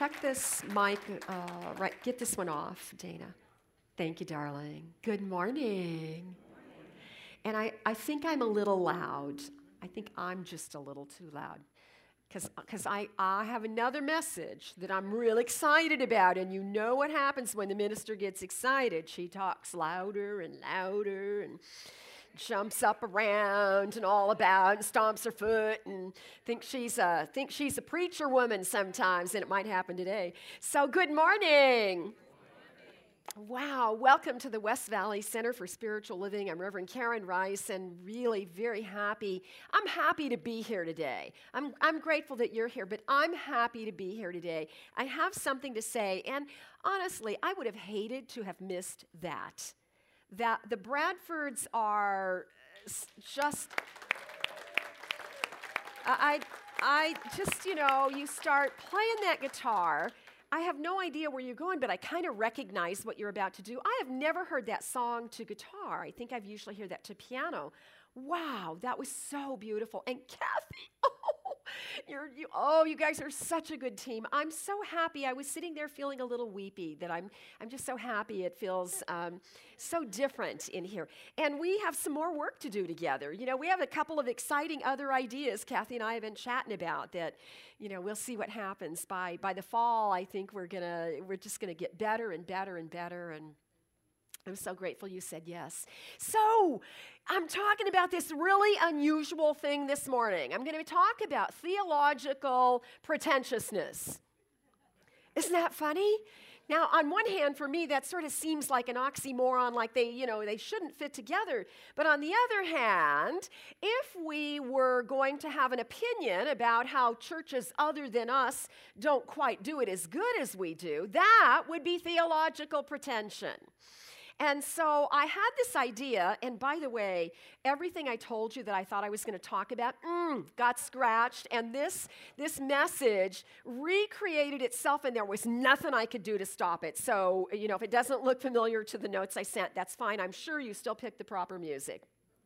check this mic, right, get this one off, Dana. Thank you, darling. Good morning. And I think I'm a little loud. I think I'm just a little too loud. Because I have another message that I'm real excited about. And you know what happens when the minister gets excited. She talks louder and louder and jumps up around and all about and stomps her foot and thinks she's a preacher woman sometimes, and it might happen today. So good morning. Wow, welcome to the West Valley Center for Spiritual Living. I'm Reverend Karen Rice, and really very happy. I'm happy to be here today. I'm grateful that you're here, but I'm happy to be here today. I have something to say, and honestly, I would have hated to have missed that the Bradfords are just, I just, you start playing that guitar. I have no idea where you're going, but I kind of recognize what you're about to do. I have never heard that song to guitar. I think I've usually heard that to piano. Wow, that was so beautiful. And Kathy, you guys are such a good team. I'm so happy. I was sitting there feeling a little weepy that I'm just so happy. It feels so different in here. And we have some more work to do together. We have a couple of exciting other ideas Kathy and I have been chatting about that, we'll see what happens. By the fall, I think we're just gonna get better and better and better, and I'm so grateful you said yes. So, I'm talking about this really unusual thing this morning. I'm going to talk about theological pretentiousness. Isn't that funny? Now, on one hand, for me, that sort of seems like an oxymoron, like they shouldn't fit together. But on the other hand, if we were going to have an opinion about how churches other than us don't quite do it as good as we do, that would be theological pretension. And so I had this idea, and by the way, everything I told you that I thought I was going to talk about got scratched, and this message recreated itself, and there was nothing I could do to stop it. So, if it doesn't look familiar to the notes I sent, that's fine. I'm sure you still picked the proper music.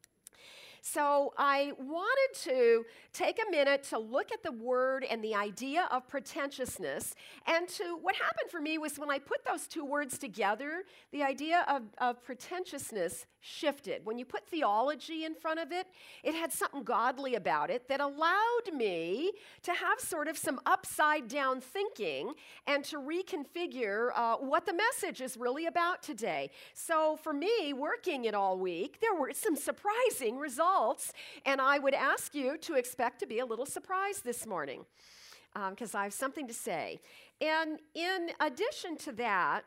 So I wanted to take a minute to look at the word and the idea of pretentiousness. And what happened for me was when I put those two words together, the idea of pretentiousness shifted. When you put theology in front of it, it had something godly about it that allowed me to have sort of some upside down thinking and to reconfigure what the message is really about today. So for me, working it all week, there were some surprising results, and I would ask you to expect to be a little surprised this morning because I have something to say. And in addition to that,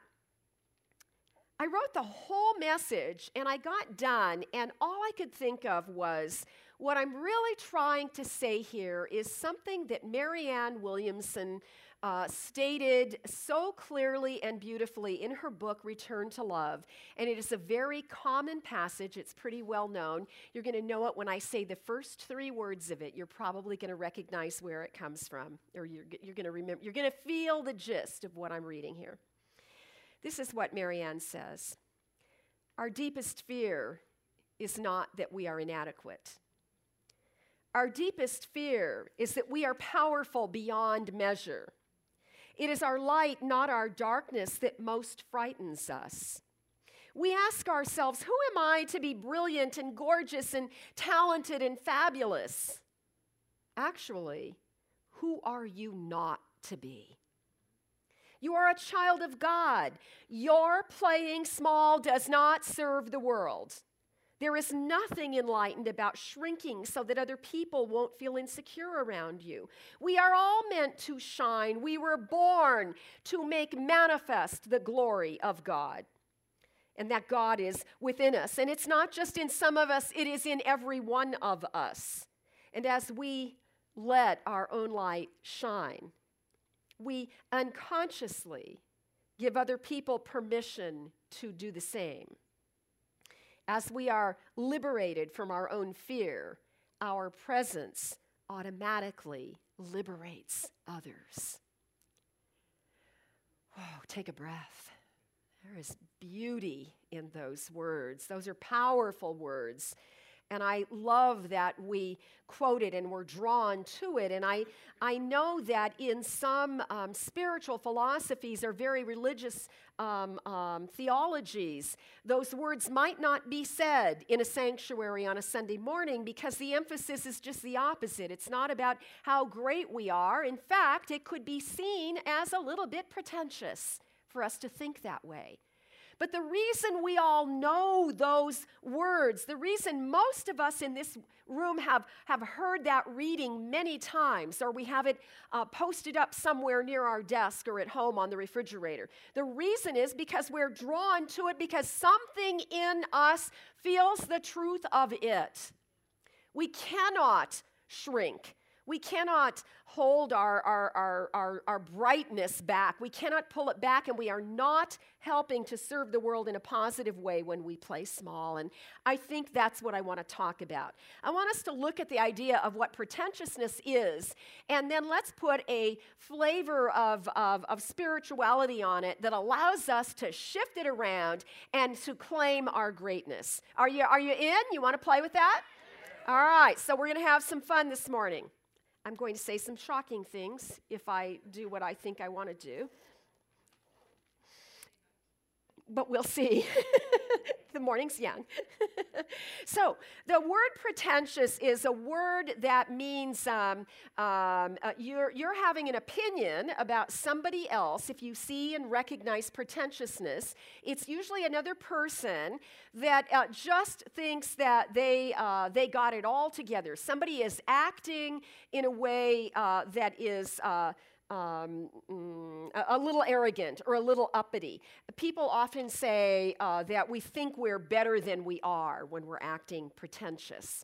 I wrote the whole message, and I got done, and all I could think of was, what I'm really trying to say here is something that Marianne Williamson stated so clearly and beautifully in her book, Return to Love. And it is a very common passage. It's pretty well known. You're going to know it when I say the first three words of it. You're probably going to recognize where it comes from, or you're going to remember. You're going to feel the gist of what I'm reading here. This is what Marianne says. Our deepest fear is not that we are inadequate. Our deepest fear is that we are powerful beyond measure. It is our light, not our darkness, that most frightens us. We ask ourselves, who am I to be brilliant and gorgeous and talented and fabulous? Actually, who are you not to be? You are a child of God. Your playing small does not serve the world. There is nothing enlightened about shrinking so that other people won't feel insecure around you. We are all meant to shine. We were born to make manifest the glory of God. And that God is within us. And it's not just in some of us, it is in every one of us. And as we let our own light shine, we unconsciously give other people permission to do the same. As we are liberated from our own fear, our presence automatically liberates others. Whoa, take a breath. There is beauty in those words. Those are powerful words. And I love that we quote it and we're drawn to it. And I know that in some spiritual philosophies or very religious theologies, those words might not be said in a sanctuary on a Sunday morning because the emphasis is just the opposite. It's not about how great we are. In fact, it could be seen as a little bit pretentious for us to think that way. But the reason we all know those words, the reason most of us in this room have heard that reading many times, or we have it posted up somewhere near our desk or at home on the refrigerator, the reason is because we're drawn to it because something in us feels the truth of it. We cannot shrink. We cannot hold our brightness back. We cannot pull it back, and we are not helping to serve the world in a positive way when we play small. And I think that's what I want to talk about. I want us to look at the idea of what pretentiousness is, and then let's put a flavor of spirituality on it that allows us to shift it around and to claim our greatness. Are you in? You want to play with that? All right, so we're going to have some fun this morning. I'm going to say some shocking things if I do what I think I want to do. But we'll see. The morning's young. So the word pretentious is a word that means you're having an opinion about somebody else. If you see and recognize pretentiousness, it's usually another person that just thinks that they got it all together. Somebody is acting in a way that is a little arrogant or a little uppity. People often say that we think we're better than we are when we're acting pretentious.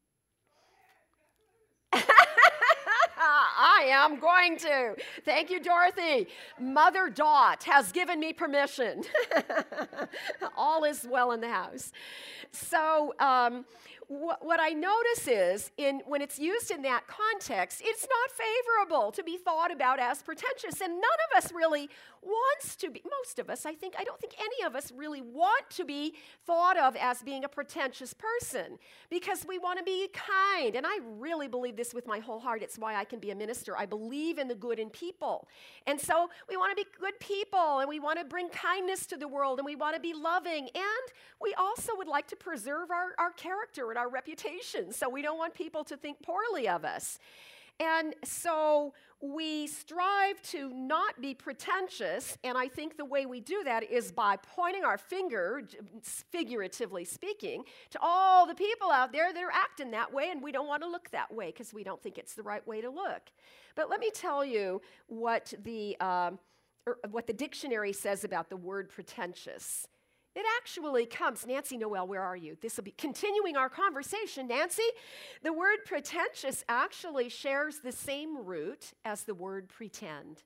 I am going to. Thank you, Dorothy. Mother Dot has given me permission. All is well in the house. So what I notice is when it's used in that context, it's not favorable to be thought about as pretentious. And none of us really wants to be, most of us, I don't think any of us really want to be thought of as being a pretentious person because we want to be kind. And I really believe this with my whole heart. It's why I can be a minister. I believe in the good in people. And so we want to be good people, and we want to bring kindness to the world, and we want to be loving. And we also would like to preserve our character and our reputation. So we don't want people to think poorly of us. And so we strive to not be pretentious, and I think the way we do that is by pointing our finger, figuratively speaking, to all the people out there that are acting that way, and we don't want to look that way because we don't think it's the right way to look. But let me tell you what the dictionary says about the word pretentious. It actually comes, Nancy Noel, where are you? This will be continuing our conversation, Nancy. The word pretentious actually shares the same root as the word pretend.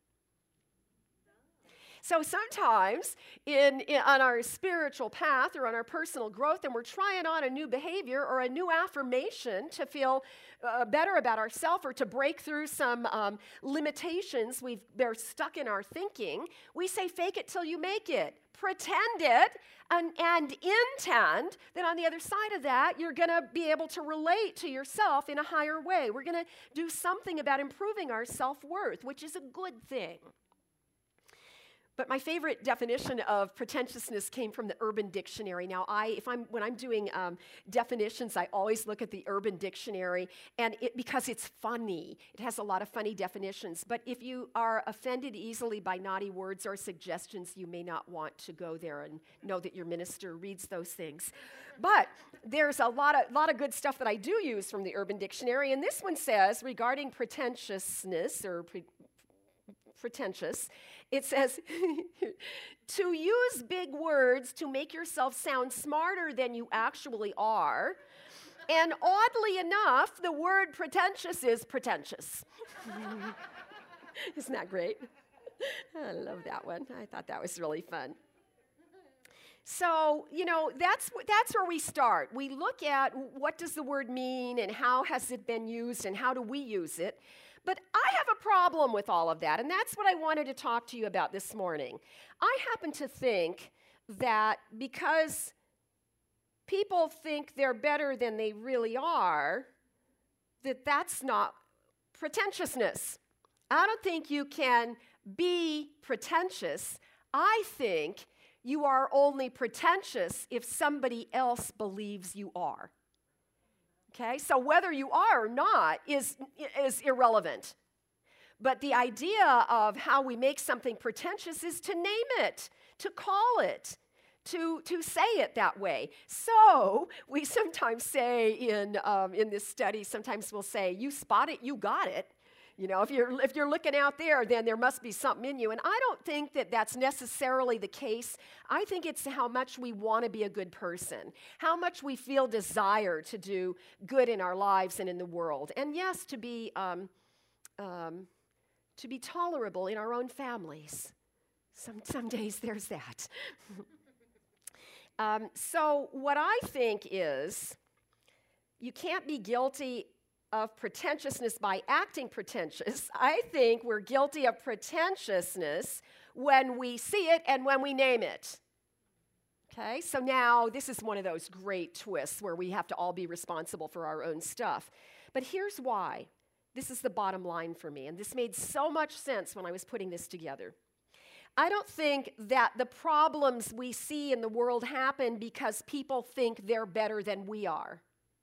So sometimes on our spiritual path or on our personal growth, and we're trying on a new behavior or a new affirmation to feel better about ourselves or to break through some limitations they're stuck in our thinking, we say fake it till you make it. Pretend it and intend that on the other side of that, you're going to be able to relate to yourself in a higher way. We're going to do something about improving our self-worth, which is a good thing. But my favorite definition of pretentiousness came from the Urban Dictionary. Now, when I'm doing definitions, I always look at the Urban Dictionary, and because it's funny. It has a lot of funny definitions. But if you are offended easily by naughty words or suggestions, you may not want to go there and know that your minister reads those things. But there's a lot of good stuff that I do use from the Urban Dictionary, and this one says, regarding pretentiousness or pretentious, it says, to use big words to make yourself sound smarter than you actually are. And oddly enough, the word pretentious is pretentious. Isn't that great? I love that one. I thought that was really fun. So, that's where we start. We look at what does the word mean and how has it been used and how do we use it. But I have a problem with all of that, and that's what I wanted to talk to you about this morning. I happen to think that because people think they're better than they really are, that's not pretentiousness. I don't think you can be pretentious. I think you are only pretentious if somebody else believes you are. Okay, so whether you are or not is irrelevant. But the idea of how we make something pretentious is to name it, to call it, to say it that way. So we sometimes say in this study, sometimes we'll say, you spot it, you got it. You know, if you're looking out there, then there must be something in you. And I don't think that that's necessarily the case. I think it's how much we want to be a good person, how much we feel desire to do good in our lives and in the world. And yes, to be tolerable in our own families. Some days there's that. So what I think is, you can't be guilty of pretentiousness by acting pretentious. I think we're guilty of pretentiousness when we see it and when we name it. Okay, so now this is one of those great twists where we have to all be responsible for our own stuff. But here's why. This is the bottom line for me, and this made so much sense when I was putting this together. I don't think that the problems we see in the world happen because people think they're better than we are.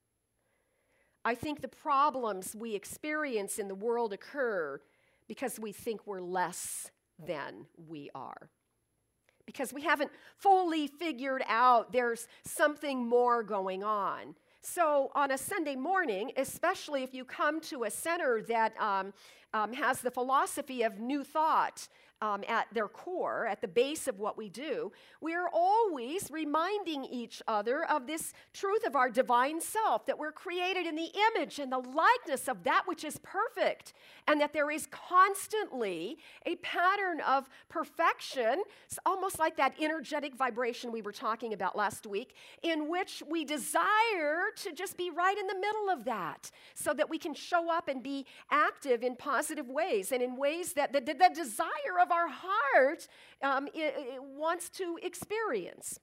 I think the problems we experience in the world occur because we think we're less than we are. Because we haven't fully figured out there's something more going on. So on a Sunday morning, especially if you come to a center that has the philosophy of New Thought at their core, at the base of what we do, we are always reminding each other of this truth of our divine self, that we're created in the image and the likeness of that which is perfect, and that there is constantly a pattern of perfection. It's almost like that energetic vibration we were talking about last week, in which we desire to just be right in the middle of that, so that we can show up and be active in positive ways, and in ways that the desire of our heart it wants to experience.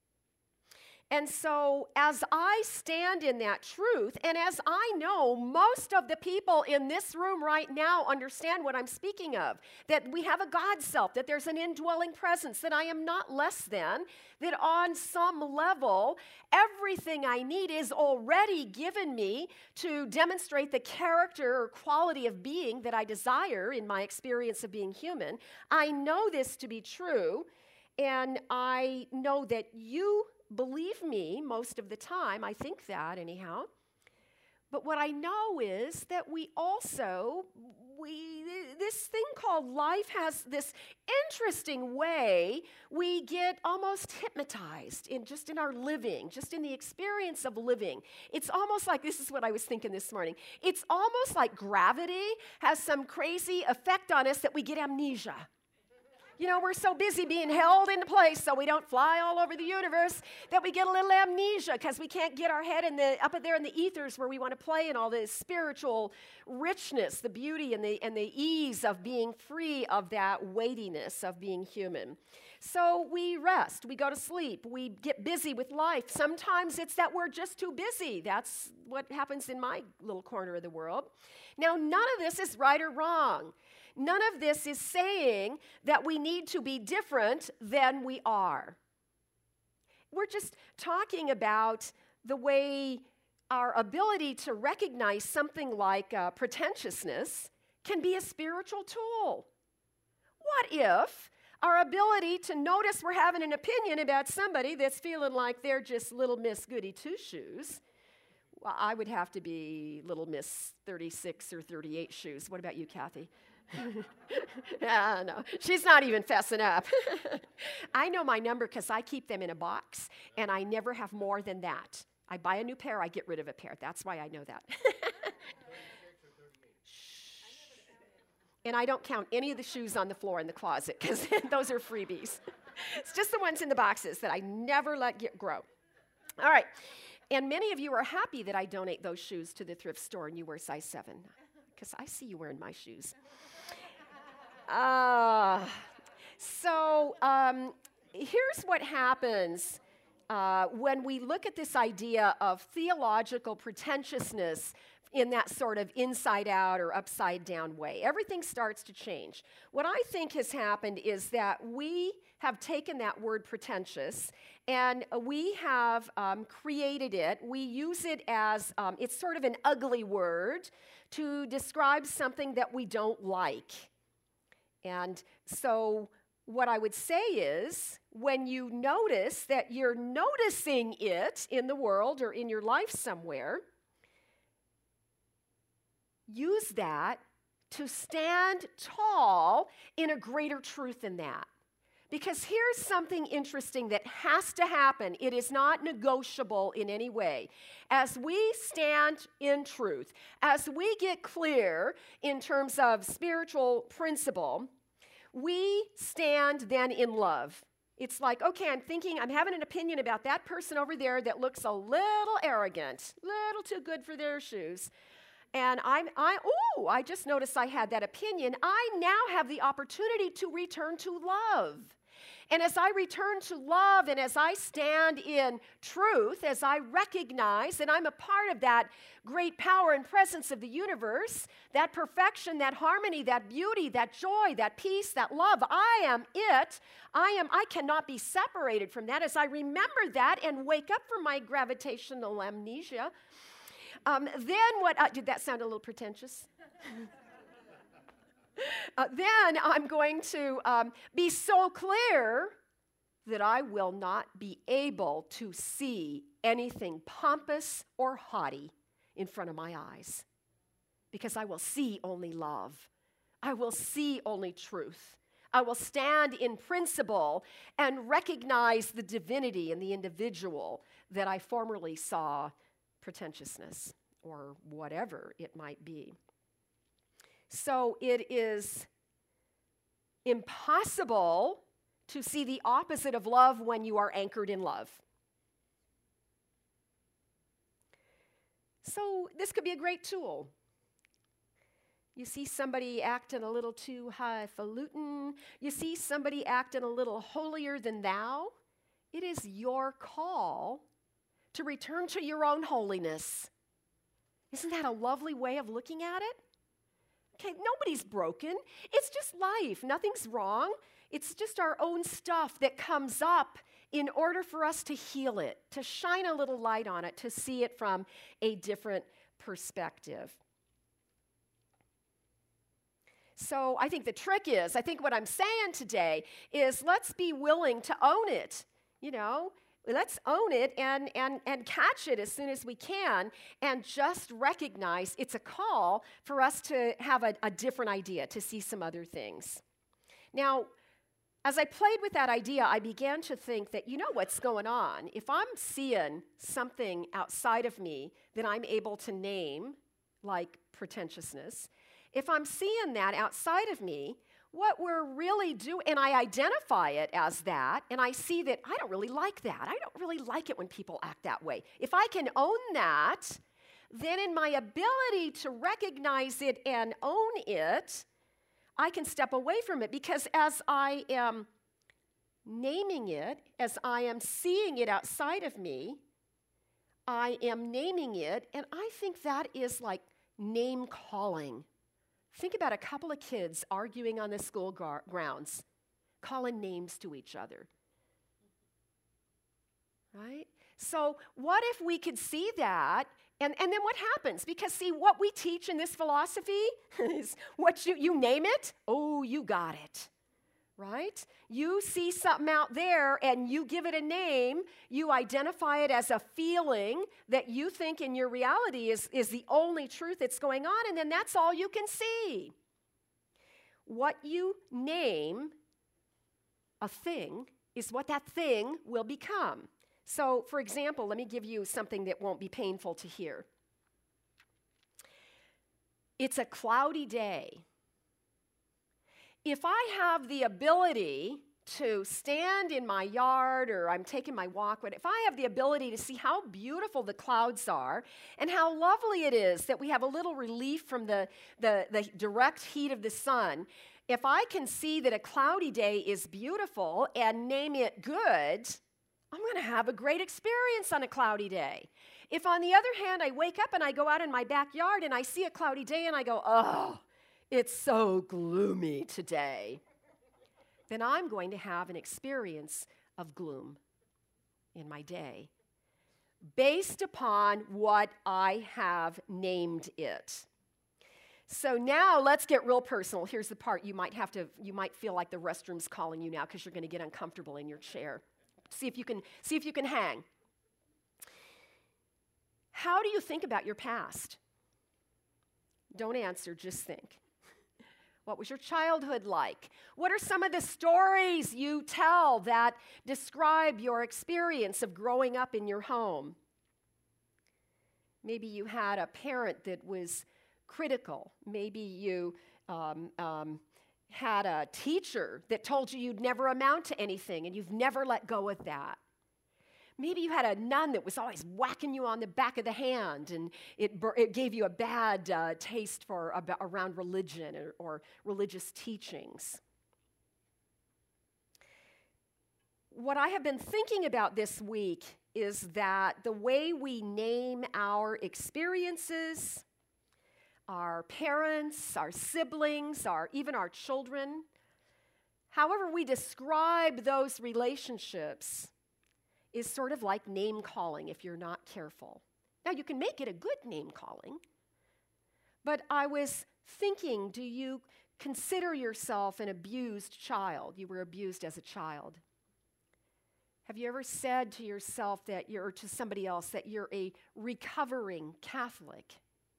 And so as I stand in that truth, and as I know most of the people in this room right now understand what I'm speaking of, that we have a God self, that there's an indwelling presence, that I am not less than, that on some level, everything I need is already given me to demonstrate the character or quality of being that I desire in my experience of being human. I know this to be true, and I know that you believe me most of the time. I think that anyhow. But what I know is that this thing called life has this interesting way we get almost hypnotized in our living, just in the experience of living. It's almost like, this is what I was thinking this morning, it's almost like gravity has some crazy effect on us that we get amnesia. You know, we're so busy being held into place so we don't fly all over the universe that we get a little amnesia because we can't get our head up there in the ethers where we want to play in all this spiritual richness, the beauty and the ease of being free of that weightiness of being human. So we rest, we go to sleep, we get busy with life. Sometimes it's that we're just too busy. That's what happens in my little corner of the world. Now, none of this is right or wrong. None of this is saying that we need to be different than we are. We're just talking about the way our ability to recognize something like pretentiousness can be a spiritual tool. What if our ability to notice we're having an opinion about somebody that's feeling like they're just little Miss Goody Two-Shoes? Well, I would have to be little Miss 36 or 38 shoes. What about you, Kathy? No, she's not even fessing up. I know my number because I keep them in a box, and I never have more than that. I buy a new pair, I get rid of a pair. That's why I know that. And I don't count any of the shoes on the floor in the closet because those are freebies. It's just the ones in the boxes that I never let grow. All right. And many of you are happy that I donate those shoes to the thrift store and you wear size 7, because I see you wearing my shoes. So here's what happens when we look at this idea of theological pretentiousness in that sort of inside out or upside down way, everything starts to change. What I think has happened is that we have taken that word pretentious and we have created it. We use it as, it's sort of an ugly word to describe something that we don't like. And so what I would say is, when you notice that you're noticing it in the world or in your life somewhere, use that to stand tall in a greater truth than that. Because here's something interesting that has to happen. It is not negotiable in any way. As we stand in truth, as we get clear in terms of spiritual principle, we stand then in love. It's like, okay, I'm having an opinion about that person over there that looks a little arrogant, little too good for their shoes. And I just noticed I had that opinion. I now have the opportunity to return to love. And as I return to love and as I stand in truth, as I recognize that I'm a part of that great power and presence of the universe, that perfection, that harmony, that beauty, that joy, that peace, that love, I am it. I cannot be separated from that. As I remember that and wake up from my gravitational amnesia, then what, did that sound a little pretentious? Then I'm going to be so clear that I will not be able to see anything pompous or haughty in front of my eyes, because I will see only love. I will see only truth. I will stand in principle and recognize the divinity in the individual that I formerly saw pretentiousness or whatever it might be. So it is impossible to see the opposite of love when you are anchored in love. So this could be a great tool. You see somebody acting a little too highfalutin. You see somebody acting a little holier than thou. It is your call to return to your own holiness. Isn't that a lovely way of looking at it? Okay, nobody's broken. It's just life. Nothing's wrong. It's just our own stuff that comes up in order for us to heal it, to shine a little light on it, to see it from a different perspective. So I think the trick is, I think what I'm saying today is, let's be willing to own it, Let's own it and catch it as soon as we can, and just recognize it's a call for us to have a different idea, to see some other things. Now, as I played with that idea, I began to think that, what's going on? If I'm seeing something outside of me that I'm able to name, like pretentiousness, if I'm seeing that outside of me, what we're really doing, and I identify it as that, and I see that I don't really like that. I don't really like it when people act that way. If I can own that, then in my ability to recognize it and own it, I can step away from it, because as I am naming it, as I am seeing it outside of me, I am naming it, and I think that is like name calling. Think about a couple of kids arguing on the school grounds, calling names to each other, right? So what if we could see that, and then what happens? Because see, what we teach in this philosophy is what you name it, oh, you got it, right? You see something out there and you give it a name, you identify it as a feeling that you think in your reality is the only truth that's going on, and then that's all you can see. What you name a thing is what that thing will become. So, for example, let me give you something that won't be painful to hear. It's a cloudy day. If I have the ability to stand in my yard, or I'm taking my walk, but if I have the ability to see how beautiful the clouds are and how lovely it is that we have a little relief from the direct heat of the sun, if I can see that a cloudy day is beautiful and name it good, I'm going to have a great experience on a cloudy day. If, on the other hand, I wake up and I go out in my backyard and I see a cloudy day and I go, oh, it's so gloomy today, then I'm going to have an experience of gloom in my day based upon what I have named it. So now let's get real personal. Here's the part you might feel like the restroom's calling you now because you're going to get uncomfortable in your chair. See if you can hang. How do you think about your past? Don't answer, just think. What was your childhood like? What are some of the stories you tell that describe your experience of growing up in your home? Maybe you had a parent that was critical. Maybe you had a teacher that told you you'd never amount to anything and you've never let go of that. Maybe you had a nun that was always whacking you on the back of the hand and it gave you a bad taste around religion or religious teachings. What I have been thinking about this week is that the way we name our experiences, our parents, our siblings, even our children, however we describe those relationships is sort of like name calling if you're not careful. Now, you can make it a good name calling, but I was thinking, do you consider yourself an abused child? You were abused as a child. Have you ever said to yourself or to somebody else that you're a recovering Catholic?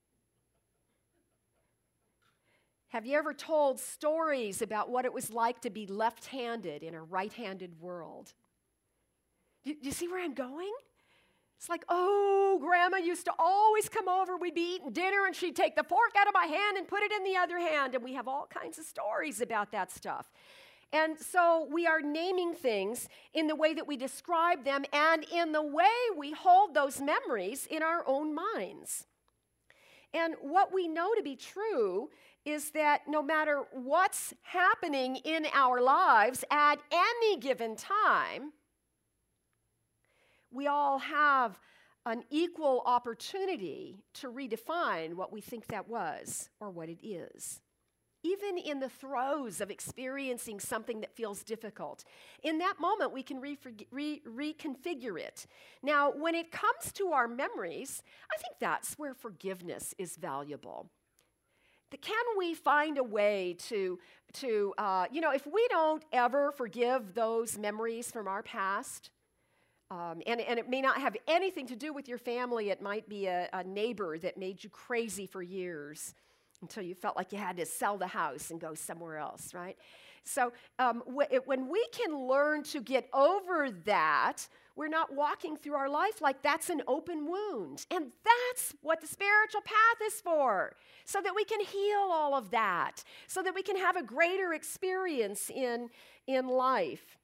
Have you ever told stories about what it was like to be left-handed in a right-handed world? Do you see where I'm going? It's like, oh, Grandma used to always come over. We'd be eating dinner, and she'd take the fork out of my hand and put it in the other hand. And we have all kinds of stories about that stuff. And so we are naming things in the way that we describe them and in the way we hold those memories in our own minds. And what we know to be true is that no matter what's happening in our lives at any given time, we all have an equal opportunity to redefine what we think that was or what it is. Even in the throes of experiencing something that feels difficult, in that moment we can reconfigure it. Now, when it comes to our memories, I think that's where forgiveness is valuable. Can we find a way to if we don't ever forgive those memories from our past, and it may not have anything to do with your family, it might be a neighbor that made you crazy for years until you felt like you had to sell the house and go somewhere else, right? So when we can learn to get over that, we're not walking through our life like that's an open wound. And that's what the spiritual path is for, so that we can heal all of that, so that we can have a greater experience in life.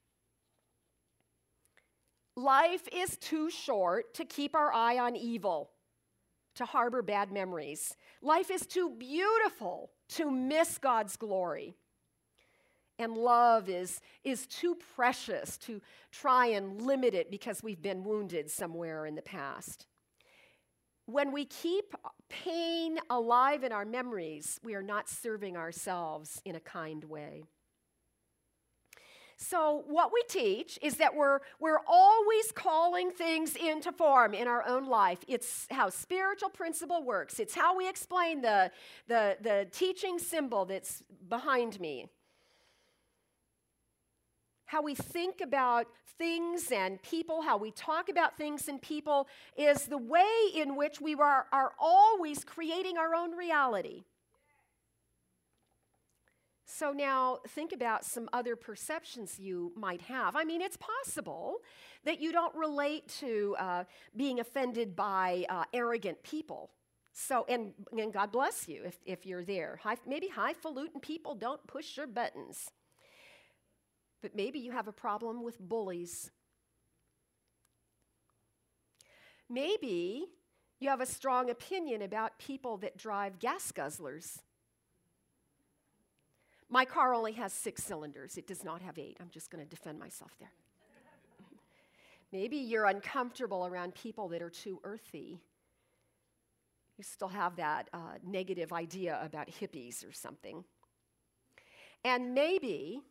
Life is too short to keep our eye on evil, to harbor bad memories. Life is too beautiful to miss God's glory. And love is too precious to try and limit it because we've been wounded somewhere in the past. When we keep pain alive in our memories, we are not serving ourselves in a kind way. So what we teach is that we're always calling things into form in our own life. It's how spiritual principle works. It's how we explain the teaching symbol that's behind me. How we think about things and people, how we talk about things and people is the way in which we are always creating our own reality. So now think about some other perceptions you might have. I mean, it's possible that you don't relate to being offended by arrogant people. So, and God bless you if you're there. Maybe highfalutin people don't push your buttons. But maybe you have a problem with bullies. Maybe you have a strong opinion about people that drive gas guzzlers. My car only has 6 cylinders. It does not have 8. I'm just going to defend myself there. Maybe you're uncomfortable around people that are too earthy. You still have that negative idea about hippies or something. And maybe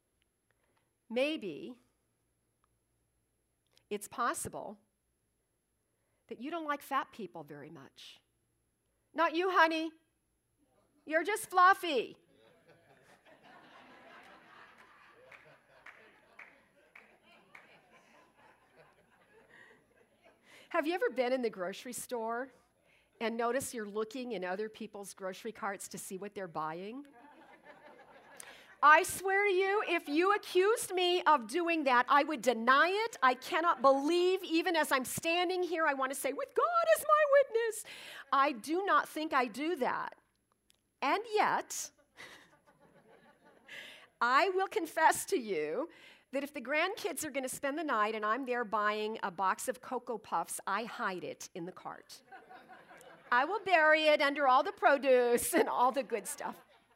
it's possible that you don't like fat people very much. Not you, honey. You're just fluffy. Have you ever been in the grocery store and noticed you're looking in other people's grocery carts to see what they're buying? I swear to you, if you accused me of doing that, I would deny it. I cannot believe, even as I'm standing here, I want to say, with God as my witness, I do not think I do that. And yet, I will confess to you that if the grandkids are going to spend the night and I'm there buying a box of Cocoa Puffs, I hide it in the cart. I will bury it under all the produce and all the good stuff.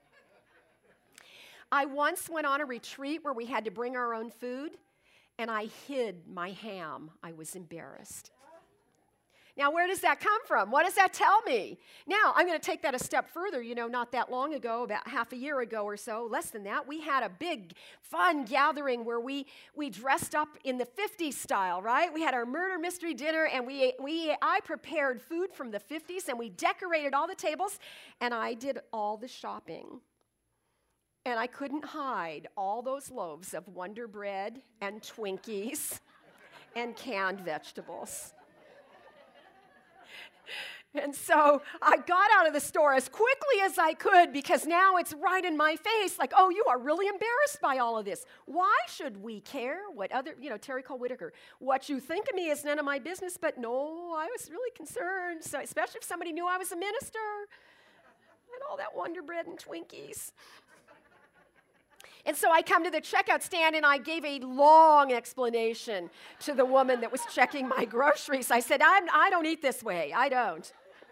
I once went on a retreat where we had to bring our own food, and I hid my ham. I was embarrassed. Now, where does that come from? What does that tell me? Now, I'm going to take that a step further. You know, not that long ago, about half a year ago or so, less than that, we had a big, fun gathering where we dressed up in the 50s style, right? We had our murder mystery dinner, and I prepared food from the 50s, and we decorated all the tables, and I did all the shopping. And I couldn't hide all those loaves of Wonder Bread and Twinkies and canned vegetables. And so I got out of the store as quickly as I could because now it's right in my face, like, oh, you are really embarrassed by all of this. Why should we care what other, Terry Cole Whitaker, what you think of me is none of my business, but no, I was really concerned, so especially if somebody knew I was a minister and all that Wonder Bread and Twinkies. And so I come to the checkout stand and I gave a long explanation to the woman that was checking my groceries. I said, I don't eat this way. I don't.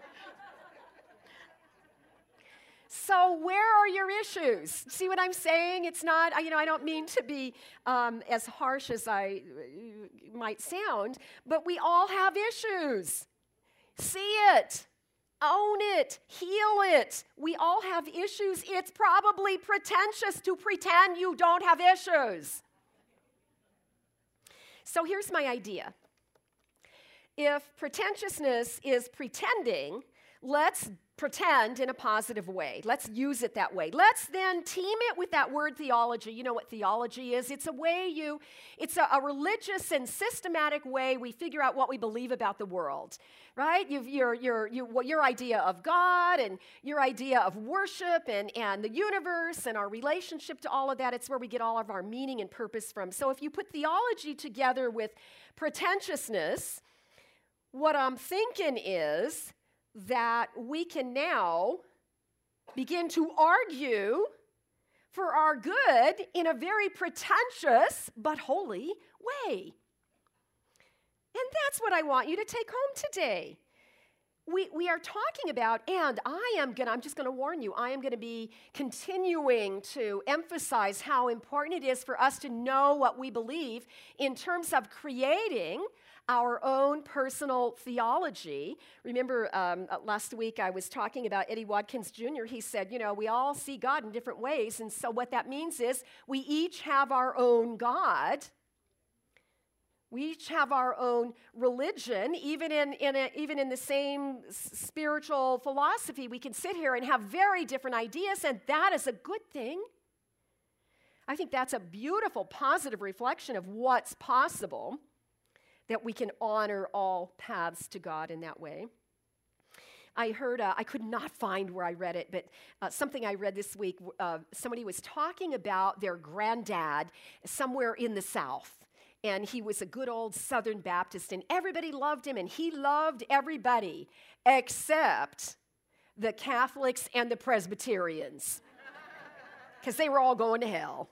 So where are your issues? See what I'm saying? It's not, I don't mean to be as harsh as I might sound, but we all have issues. See it. Own it, heal it. We all have issues. It's probably pretentious to pretend you don't have issues. So here's my idea. If pretentiousness is pretending, let's pretend in a positive way. Let's use it that way. Let's then team it with that word theology. You know what theology is? It's a way it's a religious and systematic way we figure out what we believe about the world, right? Your idea of God and your idea of worship and the universe and our relationship to all of that, it's where we get all of our meaning and purpose from. So if you put theology together with pretentiousness, what I'm thinking is that we can now begin to argue for our good in a very pretentious but holy way. And that's what I want you to take home today. We are talking about, and I'm just going to warn you, I am going to be continuing to emphasize how important it is for us to know what we believe in terms of creating our own personal theology. Remember, last week I was talking about Eddie Watkins Jr. He said, we all see God in different ways, and so what that means is we each have our own God. We each have our own religion, even in the same spiritual philosophy. We can sit here and have very different ideas, and that is a good thing. I think that's a beautiful, positive reflection of what's possible, that we can honor all paths to God in that way. I heard, I could not find where I read it, but something I read this week, somebody was talking about their granddad somewhere in the South. And he was a good old Southern Baptist, and everybody loved him, and he loved everybody except the Catholics and the Presbyterians, because they were all going to hell.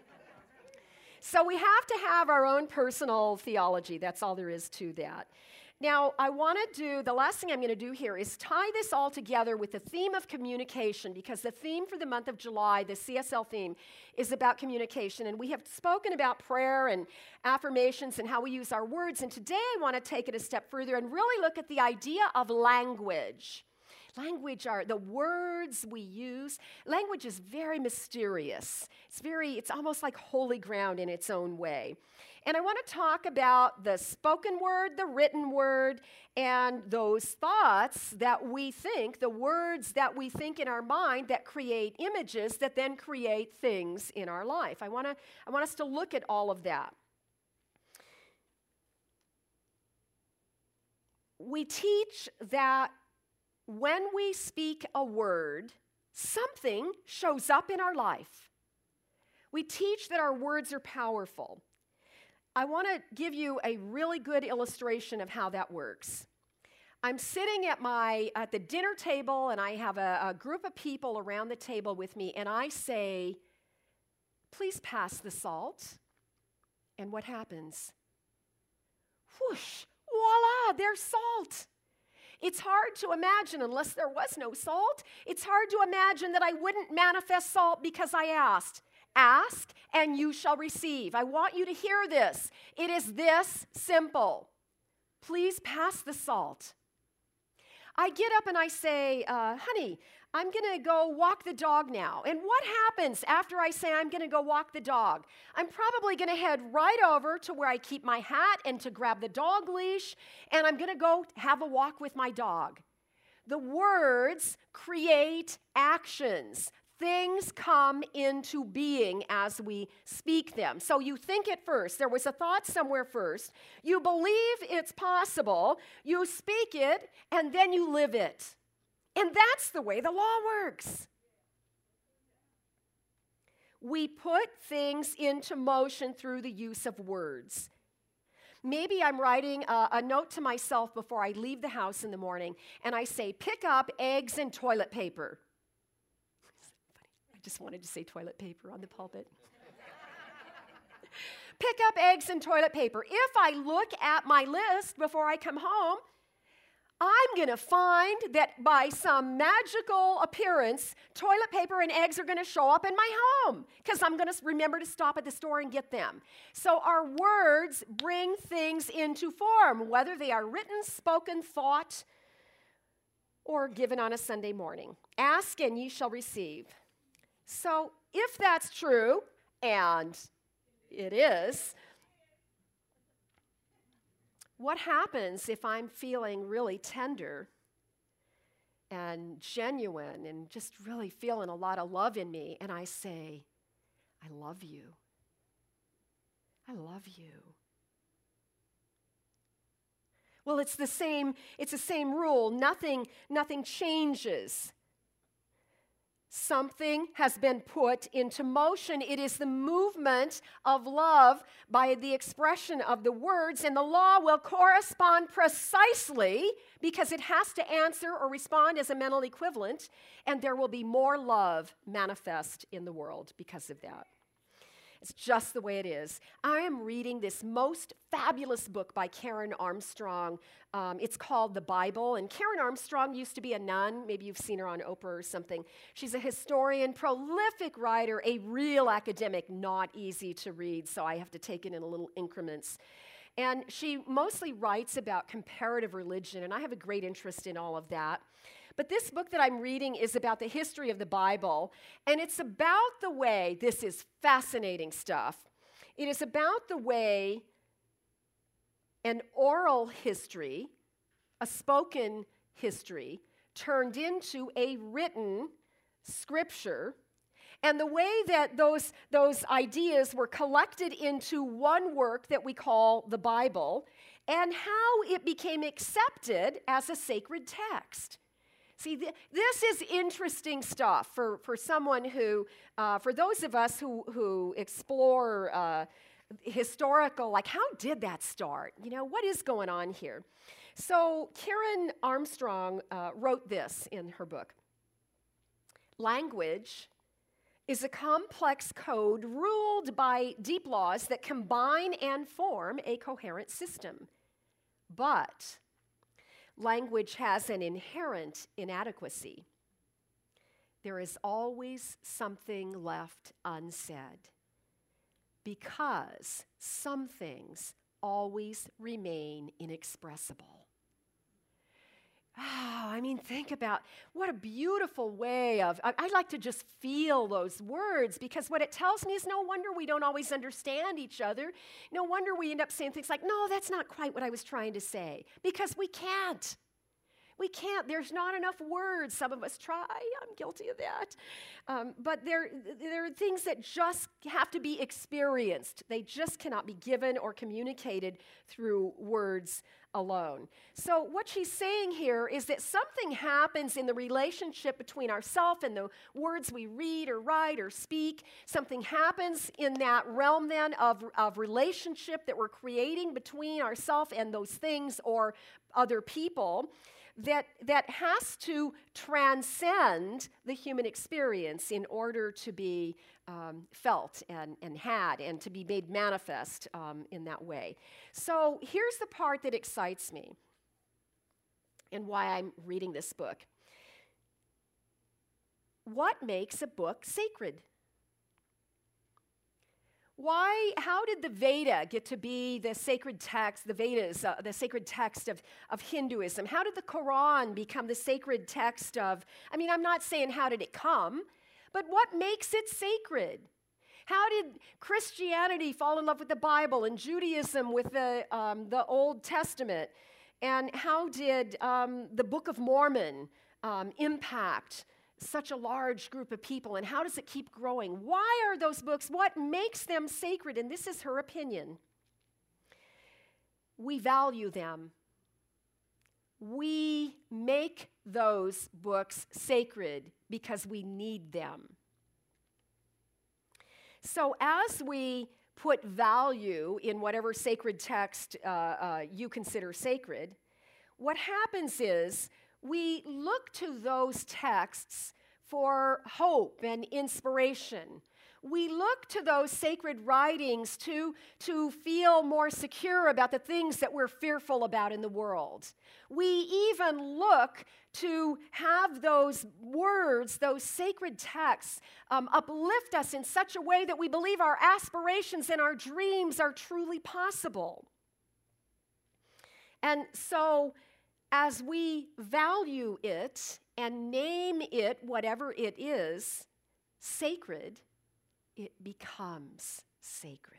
So we have to have our own personal theology. That's all there is to that. Now, the last thing I'm going to do here is tie this all together with the theme of communication, because the theme for the month of July, the CSL theme, is about communication. And we have spoken about prayer and affirmations and how we use our words. And today I want to take it a step further and really look at the idea of language. Language are the words we use. Language is very mysterious. It's almost like holy ground in its own way. And I want to talk about the spoken word, the written word, and those thoughts that we think, the words that we think in our mind that create images that then create things in our life. I want us to look at all of that. We teach that when we speak a word, something shows up in our life. We teach that our words are powerful. I want to give you a really good illustration of how that works. I'm sitting at the dinner table, and I have a group of people around the table with me, and I say, "Please pass the salt." And what happens? Whoosh, voila, there's salt. It's hard to imagine, unless there was no salt, it's hard to imagine that I wouldn't manifest salt because I asked. Ask, and you shall receive. I want you to hear this. It is this simple. Please pass the salt. I get up and I say, honey, I'm going to go walk the dog now. And what happens after I say I'm going to go walk the dog? I'm probably going to head right over to where I keep my hat and to grab the dog leash, and I'm going to go have a walk with my dog. The words create actions. Things come into being as we speak them. So you think it first. There was a thought somewhere first. You believe it's possible. You speak it, and then you live it. And that's the way the law works. We put things into motion through the use of words. Maybe I'm writing a note to myself before I leave the house in the morning, and I say, pick up eggs and toilet paper. I just wanted to say toilet paper on the pulpit. Pick up eggs and toilet paper. If I look at my list before I come home, I'm going to find that by some magical appearance, toilet paper and eggs are going to show up in my home because I'm going to remember to stop at the store and get them. So our words bring things into form, whether they are written, spoken, thought, or given on a Sunday morning. Ask and ye shall receive. So if that's true, and it is, what happens if I'm feeling really tender and genuine and just really feeling a lot of love in me, and I say, I love you. I love you. Well, it's the same rule. Nothing changes. Something has been put into motion. It is the movement of love by the expression of the words, and the law will correspond precisely because it has to answer or respond as a mental equivalent, and there will be more love manifest in the world because of that. It's just the way it is. I am reading this most fabulous book by Karen Armstrong. It's called The Bible. And Karen Armstrong used to be a nun. Maybe you've seen her on Oprah or something. She's a historian, prolific writer, a real academic, not easy to read, so I have to take it in a little increments. And she mostly writes about comparative religion, and I have a great interest in all of that. But this book that I'm reading is about the history of the Bible, and it's about the way, this is fascinating stuff, it is about the way an oral history, a spoken history, turned into a written scripture, and the way that those ideas were collected into one work that we call the Bible, and how it became accepted as a sacred text. See, this is interesting stuff for someone who, for those of us who explore historical, like how did that start? You know, what is going on here? So Karen Armstrong wrote this in her book. Language is a complex code ruled by deep laws that combine and form a coherent system. But language has an inherent inadequacy. There is always something left unsaid because some things always remain inexpressible. Think about what a beautiful way of, I like to just feel those words, because what it tells me is no wonder we don't always understand each other. No wonder we end up saying things like, no, that's not quite what I was trying to say, because we can't. We can't. There's not enough words. Some of us try. I'm guilty of that. But there are things that just have to be experienced. They just cannot be given or communicated through words alone. So what she's saying here is that something happens in the relationship between ourselves and the words we read or write or speak. Something happens in that realm then of relationship that we're creating between ourselves and those things or other people that has to transcend the human experience in order to be felt and had and to be made manifest in that way. So here's the part that excites me and why I'm reading this book. What makes a book sacred? How did the Veda get to be the sacred text, the Vedas, the sacred text of Hinduism? How did the Quran become the sacred text of, I'm not saying how did it come, but what makes it sacred? How did Christianity fall in love with the Bible and Judaism with the Old Testament? And how did the Book of Mormon impact such a large group of people, and how does it keep growing? Why are those books, what makes them sacred? And this is her opinion. We value them. We make those books sacred because we need them. So as we put value in whatever sacred text you consider sacred, what happens is we look to those texts for hope and inspiration. We look to those sacred writings to feel more secure about the things that we're fearful about in the world. We even look to have those words, those sacred texts, uplift us in such a way that we believe our aspirations and our dreams are truly possible. And so, as we value it and name it whatever it is, sacred, it becomes sacred.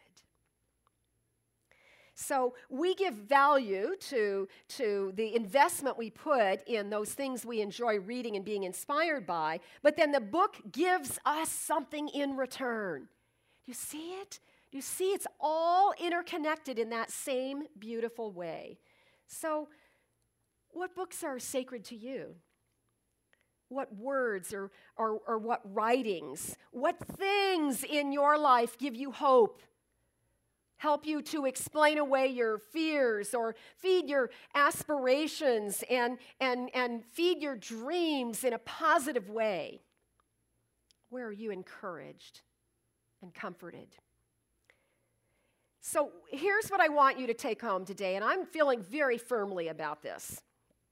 So we give value to the investment we put in those things we enjoy reading and being inspired by, but then the book gives us something in return. Do you see it? Do you see it's all interconnected in that same beautiful way? So, what books are sacred to you? What words or what writings? What things in your life give you hope? Help you to explain away your fears or feed your aspirations and feed your dreams in a positive way? Where are you encouraged and comforted? So here's what I want you to take home today, and I'm feeling very firmly about this.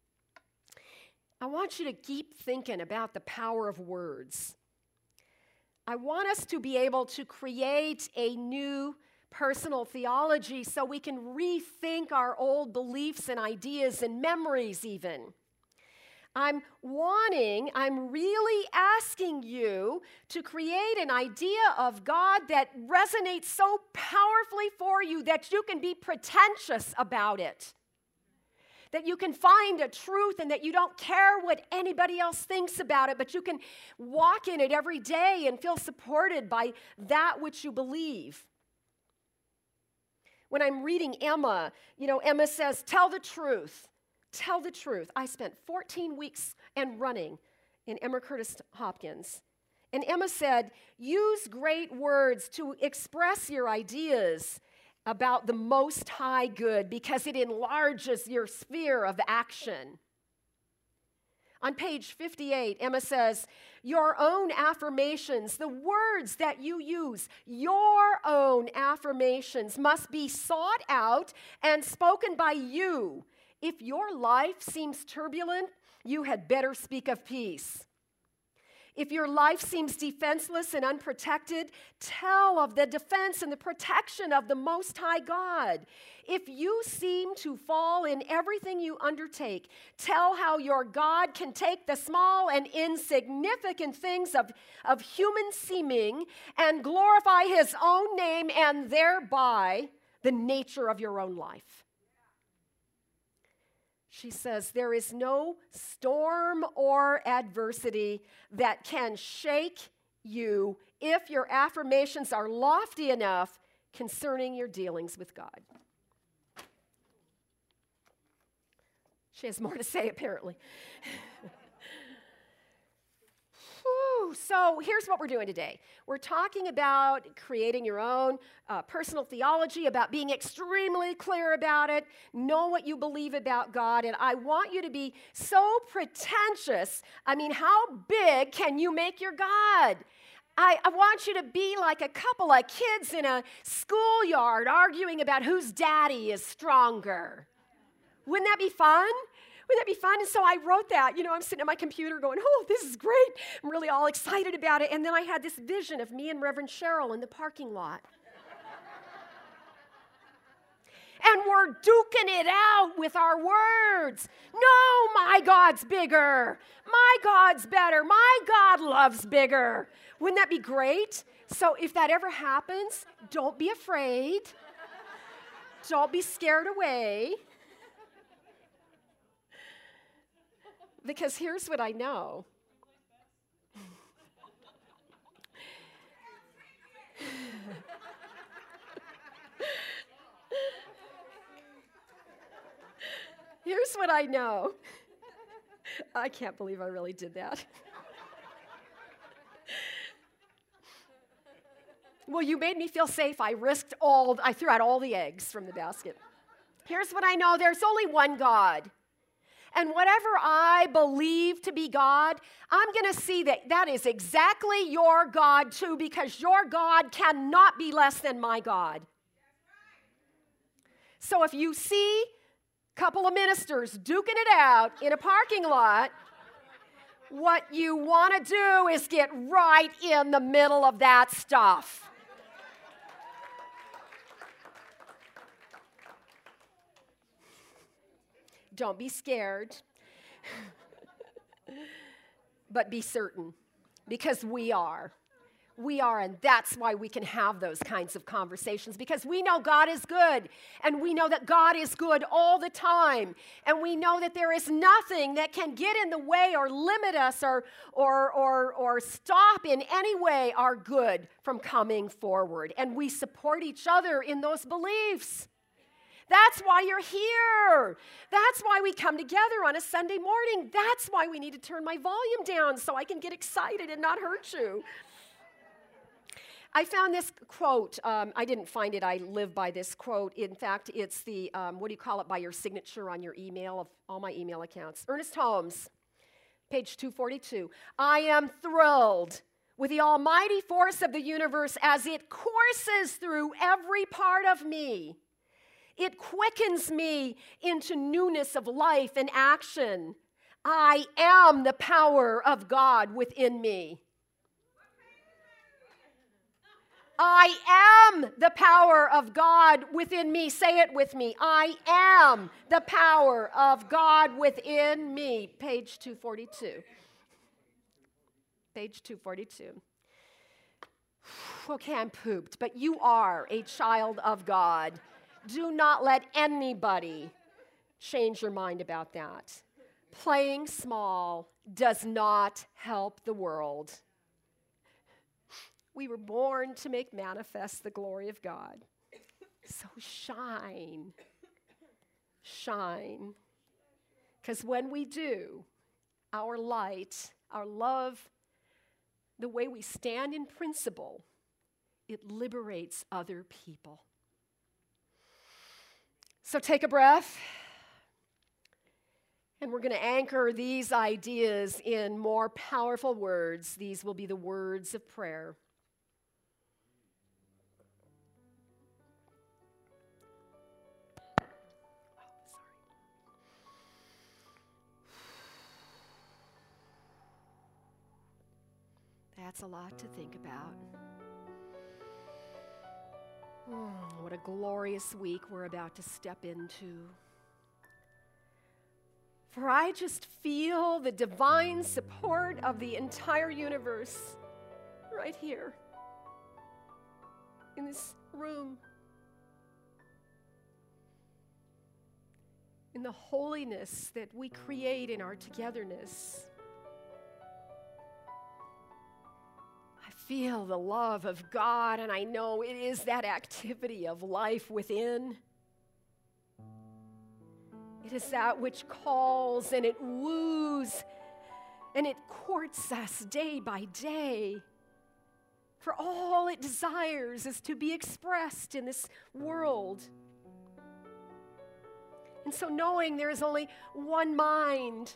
I want you to keep thinking about the power of words. I want us to be able to create a new personal theology so we can rethink our old beliefs and ideas and memories even. I'm really asking you to create an idea of God that resonates so powerfully for you that you can be pretentious about it. That you can find a truth and that you don't care what anybody else thinks about it, but you can walk in it every day and feel supported by that which you believe. When I'm reading Emma, Emma says, tell the truth. Tell the truth. I spent 14 weeks and running in Emma Curtis Hopkins. And Emma said, use great words to express your ideas about the Most High Good because it enlarges your sphere of action. On page 58, Emma says, your own affirmations, the words that you use, your own affirmations must be sought out and spoken by you If your life seems turbulent, you had better speak of peace. If your life seems defenseless and unprotected, tell of the defense and the protection of the Most High God. If you seem to fall in everything you undertake, tell how your God can take the small and insignificant things of human seeming and glorify His own name and thereby the nature of your own life. She says, there is no storm or adversity that can shake you if your affirmations are lofty enough concerning your dealings with God. She has more to say, apparently. So here's what we're doing today. We're talking about creating your own personal theology, about being extremely clear about it, know what you believe about God, and I want you to be so pretentious. I mean, how big can you make your God? I want you to be like a couple of kids in a schoolyard arguing about whose daddy is stronger. Wouldn't that be fun? Wouldn't that be fun? And so I wrote that. You know, I'm sitting at my computer going, oh, this is great. I'm really all excited about it. And then I had this vision of me and Reverend Cheryl in the parking lot. And we're duking it out with our words. No, my God's bigger. My God's better. My God loves bigger. Wouldn't that be great? So if that ever happens, don't be afraid. Don't be scared away. Because here's what I know. Here's what I know. I can't believe I really did that. Well, you made me feel safe. I threw out all the eggs from the basket. Here's what I know. There's only one God. And whatever I believe to be God, I'm going to see that that is exactly your God too, because your God cannot be less than my God. So if you see a couple of ministers duking it out in a parking lot, what you want to do is get right in the middle of that stuff. Don't be scared, but be certain, because we are. We are, and that's why we can have those kinds of conversations, because we know God is good, and we know that God is good all the time, and we know that there is nothing that can get in the way or limit us or stop in any way our good from coming forward, and we support each other in those beliefs. That's why you're here. That's why we come together on a Sunday morning. That's why we need to turn my volume down so I can get excited and not hurt you. I found this quote. I didn't find it. I live by this quote. In fact, it's the, by your signature on your email of all my email accounts. Ernest Holmes, page 242. I am thrilled with the almighty force of the universe as it courses through every part of me. It quickens me into newness of life and action. I am the power of God within me. I am the power of God within me. Say it with me. I am the power of God within me. Page 242. Page 242. Okay, I'm pooped, but you are a child of God. Do not let anybody change your mind about that. Playing small does not help the world. We were born to make manifest the glory of God. So shine. Shine. Because when we do, our light, our love, the way we stand in principle, it liberates other people. So take a breath, and we're going to anchor these ideas in more powerful words. These will be the words of prayer. that's a lot to think about. Oh, what a glorious week we're about to step into. For I just feel the divine support of the entire universe right here in this room. In the holiness that we create in our togetherness. I feel the love of God, and I know it is that activity of life within. It is that which calls and it woos and it courts us day by day. For all it desires is to be expressed in this world. And so knowing there is only one mind,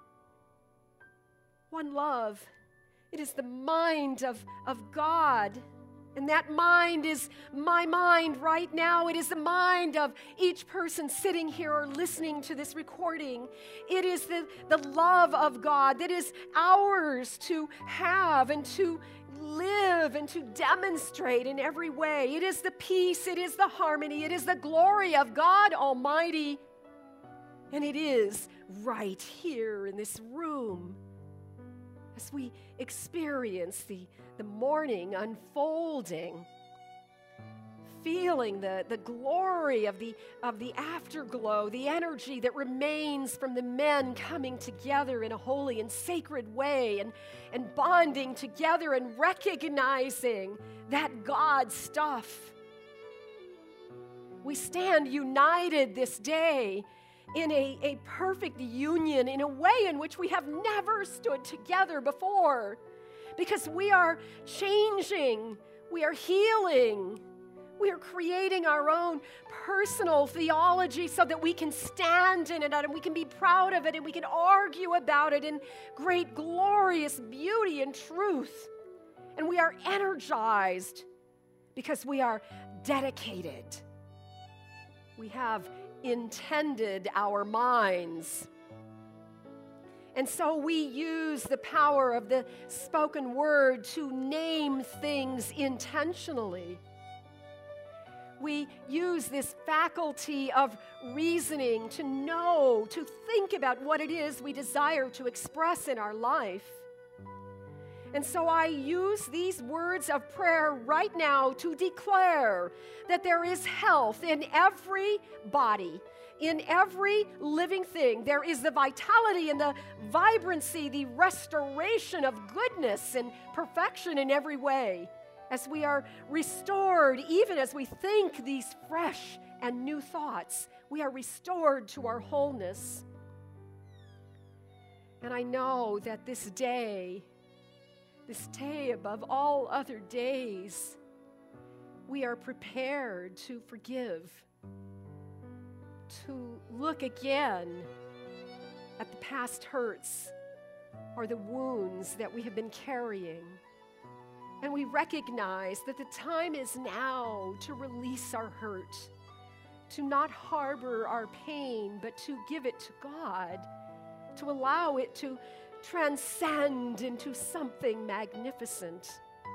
one love, it is the mind of God. And that mind is my mind right now. It is the mind of each person sitting here or listening to this recording. It is the love of God that is ours to have and to live and to demonstrate in every way. It is the peace, it is the harmony, it is the glory of God Almighty. And it is right here in this room as we experience the morning unfolding, feeling the glory of the afterglow, the energy that remains from the men coming together in a holy and sacred way and bonding together and recognizing that God stuff. We stand united this day in a perfect union, in a way in which we have never stood together before. Because we are changing, we are healing, we are creating our own personal theology so that we can stand in it and we can be proud of it and we can argue about it in great glorious beauty and truth. And we are energized because we are dedicated. We have intended our minds. And so we use the power of the spoken word to name things intentionally. We use this faculty of reasoning to know, to think about what it is we desire to express in our life. And so I use these words of prayer right now to declare that there is health in every body, in every living thing. There is the vitality and the vibrancy, the restoration of goodness and perfection in every way. As we are restored, even as we think these fresh and new thoughts, we are restored to our wholeness. And I know that this day above all other days, we are prepared to forgive, to look again at the past hurts or the wounds that we have been carrying. And we recognize that the time is now to release our hurt, to not harbor our pain, but to give it to God, to allow it to transcend into something magnificent.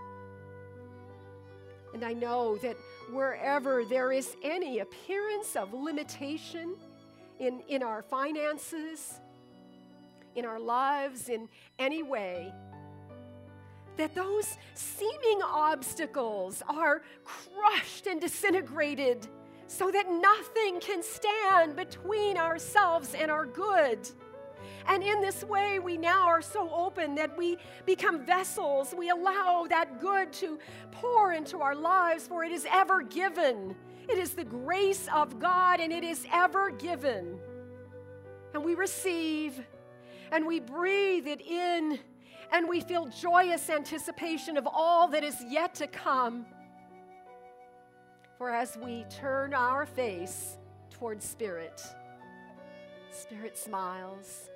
And I know that wherever there is any appearance of limitation in our finances, in our lives, in any way, that those seeming obstacles are crushed and disintegrated so that nothing can stand between ourselves and our good. And in this way, we now are so open that we become vessels. We allow that good to pour into our lives, for it is ever given. It is the grace of God, and it is ever given. And we receive, and we breathe it in, and we feel joyous anticipation of all that is yet to come. For as we turn our face towards Spirit, Spirit smiles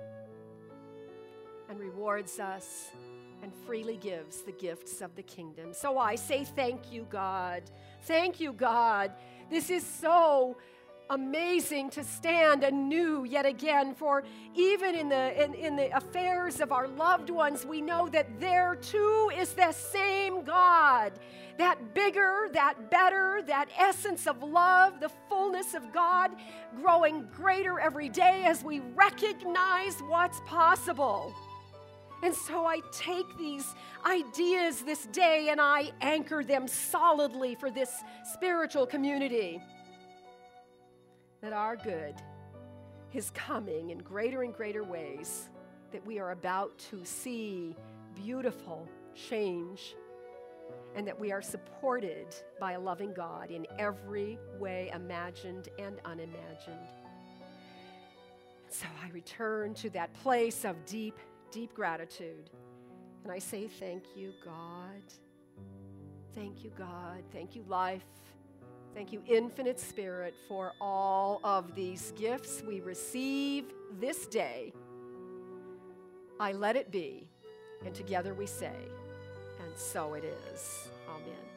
and rewards us and freely gives the gifts of the kingdom. So I say thank you, God. Thank you, God. This is so amazing to stand anew yet again, for even in the affairs of our loved ones, we know that there too is the same God, that bigger, that better, that essence of love, the fullness of God growing greater every day as we recognize what's possible. And so I take these ideas this day and I anchor them solidly for this spiritual community. That our good is coming in greater and greater ways, that we are about to see beautiful change, and that we are supported by a loving God in every way imagined and unimagined. So I return to that place of deep, deep gratitude, and I say, thank you, God. Thank you, God. Thank you, life. Thank you, Infinite Spirit, for all of these gifts we receive this day. I let it be, and together we say, and so it is. Amen.